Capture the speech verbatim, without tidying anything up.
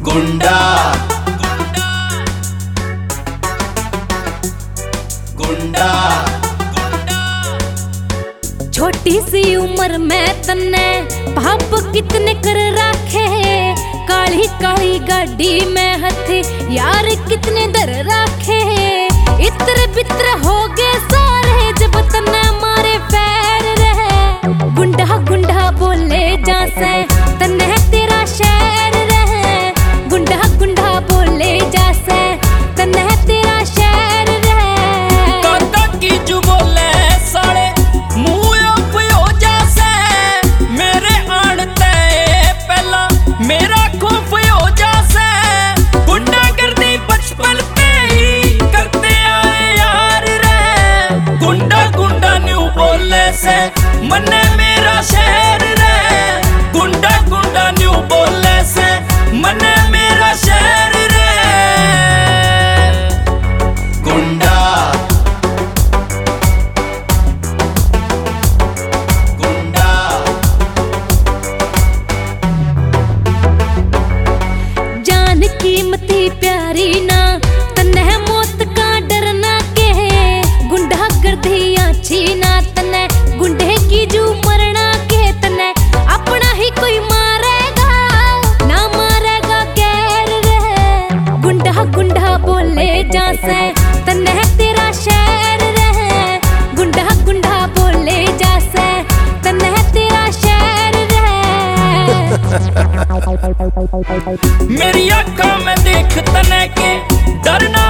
गुंडा गुंडा छोटी सी उम्र में तन्ने पाप कितने कर रखे, काली काली गाड़ी में हथे यार कितने दर रखे। इत्र बित्र हो गए सारे जब तन्ने मारे पैर रहे। गुंडा गुंडा बोले जासे तन्ने तेरा शहर रहे। गुंडा गुंडा बोले जासे तन्ने तेरा शहर रहे। काका की जो बोले साले मुंह पियो जासे, मेरे आड़ते पहला मेरा खूफ हो जासे। गुंडा गर्दी बचपन पे ही करते आए यार रे। गुंडा गुंडा न्यू बोले से मन्ने मेरा शहर रे। गुंडा गुंडा न्यू बोले से मन्ने मेरा शहर रे। गुंडा गुंडा जान कीमती प्यारी ना तन्ने मौत का डरना के। गुंडा गर्दी अच्छी ना तन्ने गुंडे की जू मरना के। तन्ने अपना ही कोई मारेगा ना मारेगा गैर रहे। गुंडा गुंडा बोले जासे तन्ने तेरा शहर रहे। गुंडा गुंडा बोले जासे तन्ने तेरा शहर रहे। मेरी आँखों में देख तने के डरना